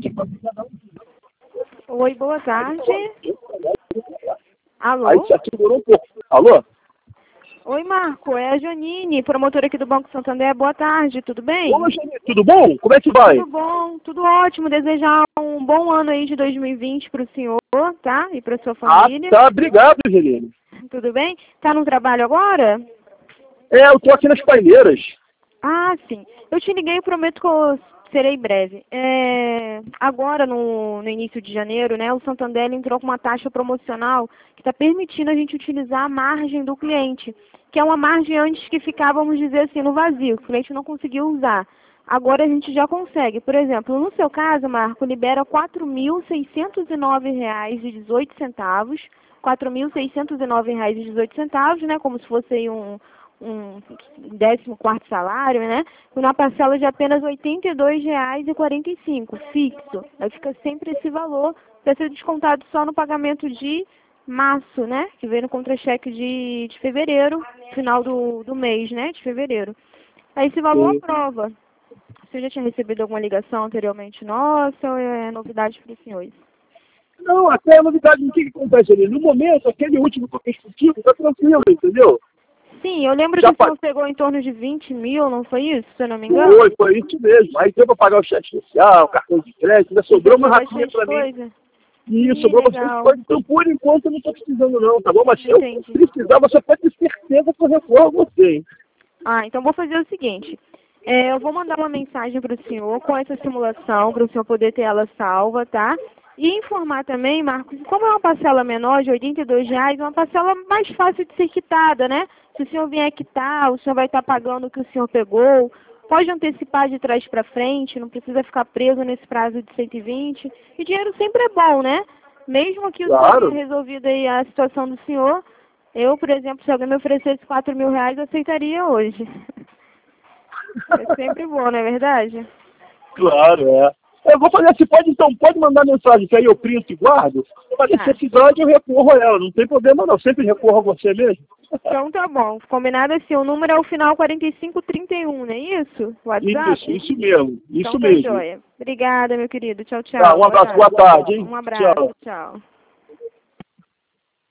Oi, boa tarde. Alô? Aí já segurou um pouco. Alô? Oi, Marco, é a Janine, promotora aqui do Banco Santander. Boa tarde, tudo bem? Olá, Janine, tudo bom? Como é que vai? Tudo bom, tudo ótimo. Desejar um bom ano aí de 2020 para o senhor, tá? E para sua família. Tá, obrigado, Janine. Tudo bem? Tá no trabalho agora? Eu tô aqui nas paineiras. Ah, sim. Eu te liguei e prometo que eu serei breve. Agora, no início de janeiro, né, o Santander entrou com uma taxa promocional que está permitindo a gente utilizar a margem do cliente, que é uma margem antes que ficava, vamos dizer assim, no vazio, que o cliente não conseguiu usar. Agora a gente já consegue. Por exemplo, no seu caso, Marco, libera R$ 4.609,18, R$ 4.609,18, né, como se fosse aí um 14º salário, né? Na parcela de apenas R$ 82,45, fixo. Aí fica sempre esse valor, vai ser descontado só no pagamento de março, né? Que vem no contra-cheque de fevereiro, final do mês, né? De fevereiro. Aí esse valor aprova. Você já tinha recebido alguma ligação anteriormente nossa ou é novidade para os senhores? Não, até a novidade, o que acontece ali? No momento, aquele último que eu fiz contigo, tá tranquilo, entendeu? Sim, eu lembro Já que o senhor pegou em torno de 20 mil, não foi isso, se eu não me engano? Foi isso mesmo. Aí deu pra pagar o cheque social, cartão de crédito, ainda sobrou uma rapinha pra mim. E sobrou bastante coisa. Então, por enquanto, eu não tô precisando não, tá bom? Mas se eu precisar, você pode ter certeza que eu recorro a você, hein? Ah, então vou fazer o seguinte. Eu vou mandar uma mensagem para o senhor com essa simulação, para o senhor poder ter ela salva, tá? E informar também, Marcos, como é uma parcela menor de R$ 82,00, é uma parcela mais fácil de ser quitada, né? Se o senhor vier quitar, o senhor vai estar pagando o que o senhor pegou. Pode antecipar de trás para frente, não precisa ficar preso nesse prazo de 120. E dinheiro sempre é bom, né? Mesmo que o senhor tenha resolvido aí a situação do senhor, eu, por exemplo, se alguém me oferecesse R$ 4.000, eu aceitaria hoje. É sempre bom, não é verdade? Claro, é. Eu vou fazer assim, pode mandar mensagem, que aí eu printo e guardo. Uma necessidade eu recorro a ela, não tem problema não, sempre recorro a você mesmo. Então tá bom, combinado assim, o número é o final 4531, não é isso? WhatsApp? Isso mesmo, isso então, mesmo. Joia. Obrigada, meu querido, tchau, tchau. Tá, um abraço, boa tarde, hein? Um abraço, tchau.